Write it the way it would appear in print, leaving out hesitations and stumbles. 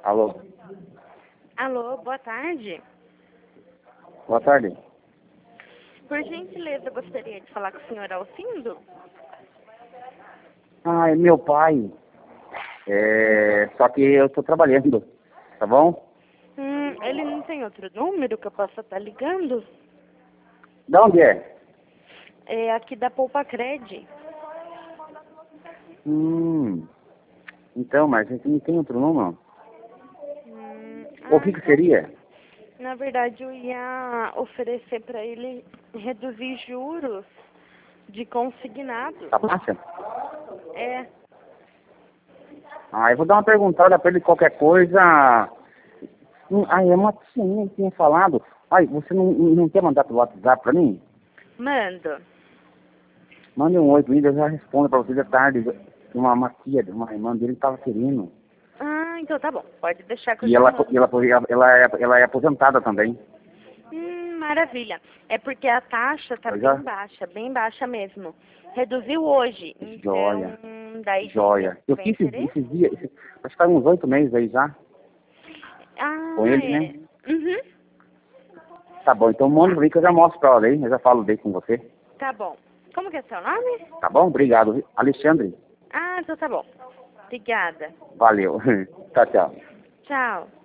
Alô? Alô, boa tarde. Boa tarde. Por gentileza, eu gostaria de falar com o senhor Alcindo. Ah, é meu pai. Só que eu tô trabalhando, tá bom? Ele não tem outro número que eu possa estar ligando? Da onde é? É aqui da Poupa Cred. Então, mas a gente não tem outro número. O que Então, seria? na verdade, eu ia oferecer para ele reduzir juros de consignado. Tá baixa? É, Eu vou dar uma perguntada pra ele qualquer coisa. É uma tia que tinha falado. Você não quer mandar pelo WhatsApp pra mim? mando. Mande um oi pra mim, eu já respondo pra você de tarde. Uma tia, uma irmã dele tava querendo. Então tá bom. Pode deixar que eu E já ela, mando. ela é aposentada também. Maravilha. É porque a taxa tá Pois é. bem baixa mesmo. Reduziu hoje, Joia, então daí joia. Eu tem fiz interesse? esses dias, acho que faz uns 8 meses aí já, com ele, né? É. Uhum. Tá bom, então manda pra mim que eu já mostro pra ela aí, eu já falo daí com você. Tá bom. Como que é seu nome? Tá bom? Obrigado, viu? Alexandre. Então tá bom. Obrigada. Valeu. Tchau, tchau. Tchau.